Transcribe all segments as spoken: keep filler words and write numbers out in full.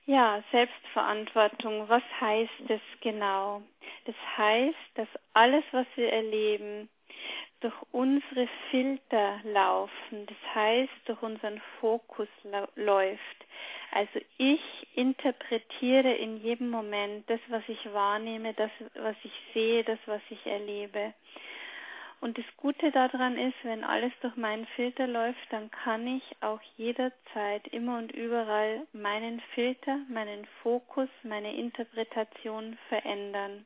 Ja, Selbstverantwortung, was heißt das genau? Das heißt, dass alles, was wir erleben, durch unsere Filter laufen, das heißt, durch unseren Fokus la- läuft. Also ich interpretiere in jedem Moment das, was ich wahrnehme, das, was ich sehe, das, was ich erlebe. Und das Gute daran ist, wenn alles durch meinen Filter läuft, dann kann ich auch jederzeit, immer und überall meinen Filter, meinen Fokus, meine Interpretation verändern.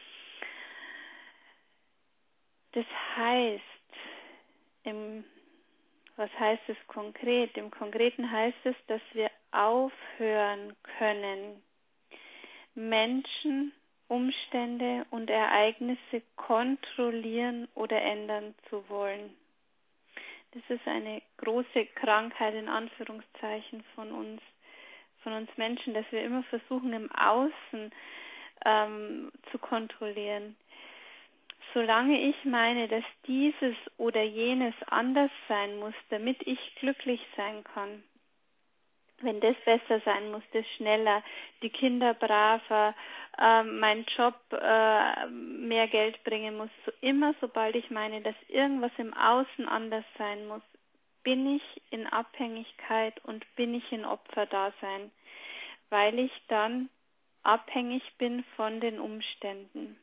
Das heißt, im, was heißt es konkret? Im Konkreten heißt es, dass wir aufhören können, Menschen, Umstände und Ereignisse kontrollieren oder ändern zu wollen. Das ist eine große Krankheit in Anführungszeichen von uns, von uns Menschen, dass wir immer versuchen, im Außen ähm, zu kontrollieren. Solange ich meine, dass dieses oder jenes anders sein muss, damit ich glücklich sein kann, wenn das besser sein muss, das schneller, die Kinder braver, äh, mein Job äh, mehr Geld bringen muss, so immer sobald ich meine, dass irgendwas im Außen anders sein muss, bin ich in Abhängigkeit und bin ich in Opferdasein, weil ich dann abhängig bin von den Umständen.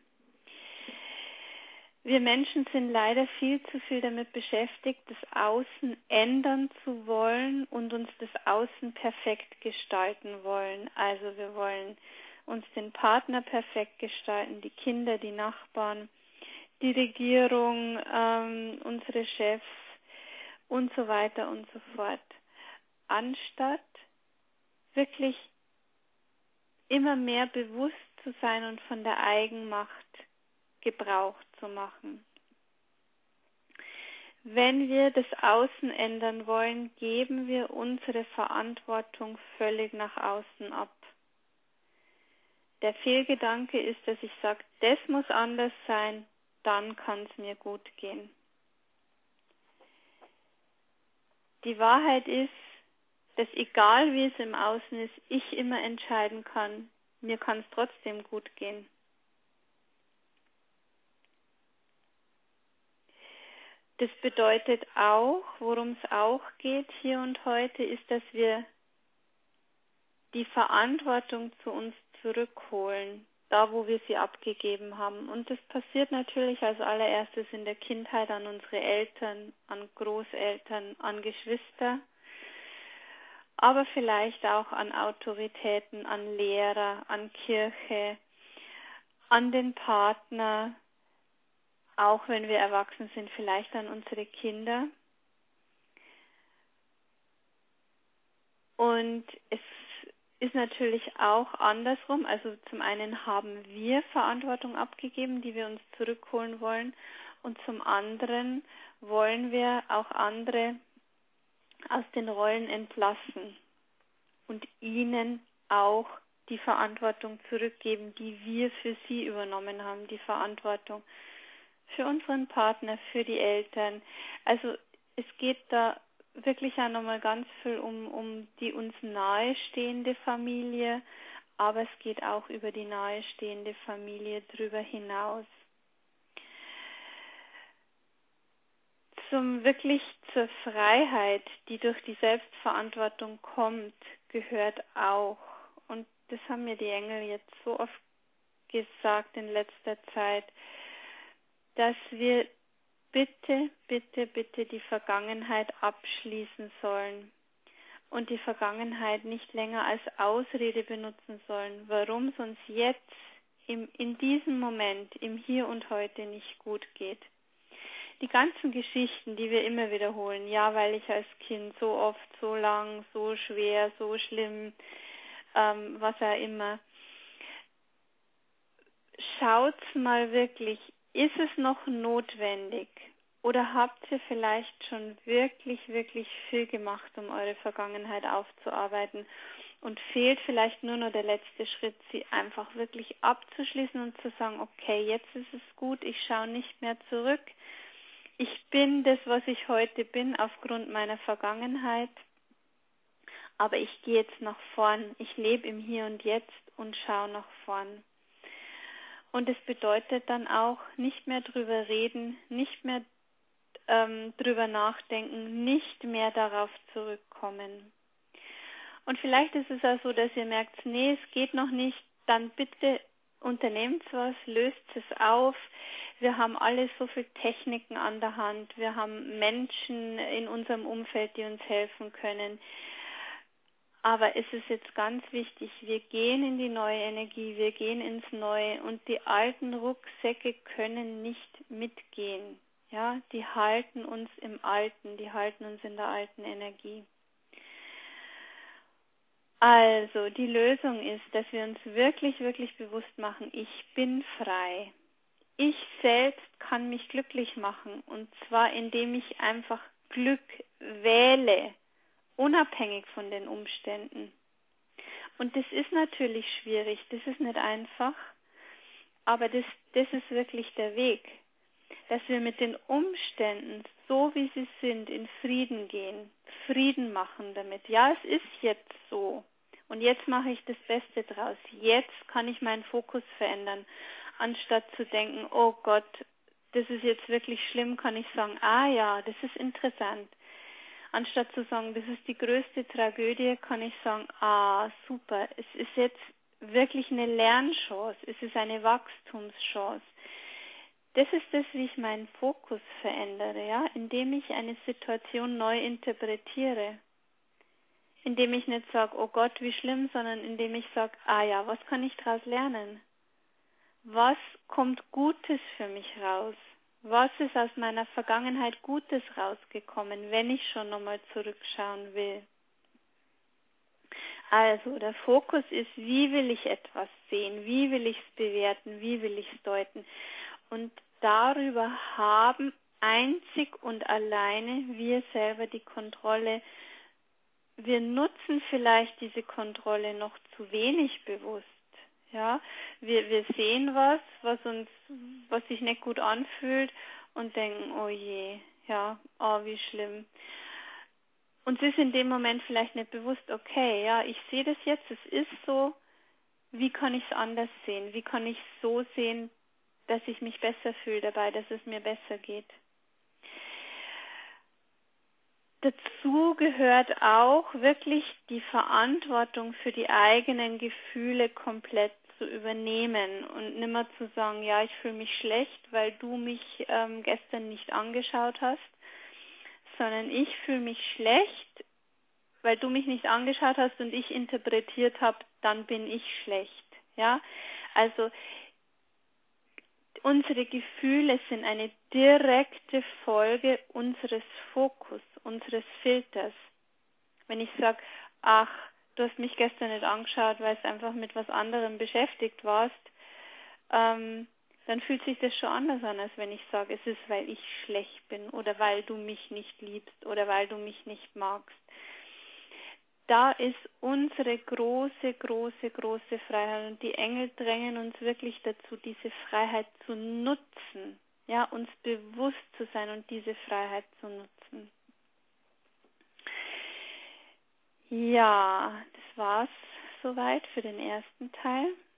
Wir Menschen sind leider viel zu viel damit beschäftigt, das Außen ändern zu wollen und uns das Außen perfekt gestalten wollen. Also wir wollen uns den Partner perfekt gestalten, die Kinder, die Nachbarn, die Regierung, ähm, unsere Chefs und so weiter und so fort. Anstatt wirklich immer mehr bewusst zu sein und von der Eigenmacht Gebrauch zu machen. Wenn wir das Außen ändern wollen, geben wir unsere Verantwortung völlig nach außen ab. Der Fehlgedanke ist, dass ich sage, das muss anders sein, dann kann es mir gut gehen. Die Wahrheit ist, dass egal wie es im Außen ist, ich immer entscheiden kann, mir kann es trotzdem gut gehen. Das bedeutet auch, worum es auch geht hier und heute, ist, dass wir die Verantwortung zu uns zurückholen, da wo wir sie abgegeben haben. Und das passiert natürlich als allererstes in der Kindheit an unsere Eltern, an Großeltern, an Geschwister, aber vielleicht auch an Autoritäten, an Lehrer, an Kirche, an den Partner, auch wenn wir erwachsen sind, vielleicht an unsere Kinder. Und es ist natürlich auch andersrum. Also zum einen haben wir Verantwortung abgegeben, die wir uns zurückholen wollen. Und zum anderen wollen wir auch andere aus den Rollen entlassen und ihnen auch die Verantwortung zurückgeben, die wir für sie übernommen haben, die Verantwortung für unseren Partner, für die Eltern. Also es geht da wirklich auch nochmal ganz viel um, um die uns nahestehende Familie, aber es geht auch über die nahestehende Familie drüber hinaus. Zum wirklich zur Freiheit, die durch die Selbstverantwortung kommt, gehört auch, und das haben mir die Engel jetzt so oft gesagt in letzter Zeit, dass wir bitte, bitte, bitte die Vergangenheit abschließen sollen und die Vergangenheit nicht länger als Ausrede benutzen sollen, warum es uns jetzt im, in diesem Moment, im Hier und Heute nicht gut geht. Die ganzen Geschichten, die wir immer wiederholen, ja, weil ich als Kind so oft, so lang, so schwer, so schlimm, ähm, was auch immer. Schaut's mal wirklich, ist es noch notwendig oder habt ihr vielleicht schon wirklich, wirklich viel gemacht, um eure Vergangenheit aufzuarbeiten und fehlt vielleicht nur noch der letzte Schritt, sie einfach wirklich abzuschließen und zu sagen, okay, jetzt ist es gut, ich schaue nicht mehr zurück, ich bin das, was ich heute bin, aufgrund meiner Vergangenheit, aber ich gehe jetzt nach vorn, ich lebe im Hier und Jetzt und schaue nach vorn. Und es bedeutet dann auch, nicht mehr drüber reden, nicht mehr ähm, drüber nachdenken, nicht mehr darauf zurückkommen. Und vielleicht ist es auch so, dass ihr merkt, nee, es geht noch nicht, dann bitte unternehmt was, löst es auf. Wir haben alle so viele Techniken an der Hand. Wir haben Menschen in unserem Umfeld, die uns helfen können. Aber es ist jetzt ganz wichtig, wir gehen in die neue Energie, wir gehen ins Neue und die alten Rucksäcke können nicht mitgehen. Ja, die halten uns im Alten, die halten uns in der alten Energie. Also, die Lösung ist, dass wir uns wirklich, wirklich bewusst machen, ich bin frei. Ich selbst kann mich glücklich machen und zwar indem ich einfach Glück wähle, unabhängig von den Umständen. Und das ist natürlich schwierig, das ist nicht einfach, aber das, das ist wirklich der Weg, dass wir mit den Umständen, so wie sie sind, in Frieden gehen, Frieden machen damit. Ja, es ist jetzt so und jetzt mache ich das Beste draus. Jetzt kann ich meinen Fokus verändern. Anstatt zu denken, oh Gott, das ist jetzt wirklich schlimm, kann ich sagen, ah ja, das ist interessant. Anstatt zu sagen, das ist die größte Tragödie, kann ich sagen, ah, super, es ist jetzt wirklich eine Lernchance, es ist eine Wachstumschance. Das ist das, wie ich meinen Fokus verändere, ja, indem ich eine Situation neu interpretiere. Indem ich nicht sage, oh Gott, wie schlimm, sondern indem ich sage, ah ja, was kann ich daraus lernen? Was kommt Gutes für mich raus? Was ist aus meiner Vergangenheit Gutes rausgekommen, wenn ich schon nochmal zurückschauen will? Also, der Fokus ist, wie will ich etwas sehen? Wie will ich es bewerten? Wie will ich es deuten? Und darüber haben einzig und alleine wir selber die Kontrolle. Wir nutzen vielleicht diese Kontrolle noch zu wenig bewusst. Ja, wir, wir sehen was, was uns, was sich nicht gut anfühlt und denken, oh je, ja, oh, wie schlimm. Uns ist in dem Moment vielleicht nicht bewusst, okay, ja, ich sehe das jetzt, es ist so, wie kann ich es anders sehen? Wie kann ich es so sehen, dass ich mich besser fühle dabei, dass es mir besser geht? Dazu gehört auch wirklich die Verantwortung für die eigenen Gefühle komplett zu übernehmen und nicht mehr zu sagen, ja, ich fühle mich schlecht, weil du mich ähm, gestern nicht angeschaut hast, sondern ich fühle mich schlecht, weil du mich nicht angeschaut hast und ich interpretiert habe, dann bin ich schlecht. Ja, also unsere Gefühle sind eine direkte Folge unseres Fokus, unseres Filters. Wenn ich sage, ach, du hast mich gestern nicht angeschaut, weil du einfach mit was anderem beschäftigt warst, ähm, dann fühlt sich das schon anders an, als wenn ich sage, es ist, weil ich schlecht bin oder weil du mich nicht liebst oder weil du mich nicht magst. Da ist unsere große, große, große Freiheit und die Engel drängen uns wirklich dazu, diese Freiheit zu nutzen, ja, uns bewusst zu sein und diese Freiheit zu nutzen. Ja, das war's soweit für den ersten Teil.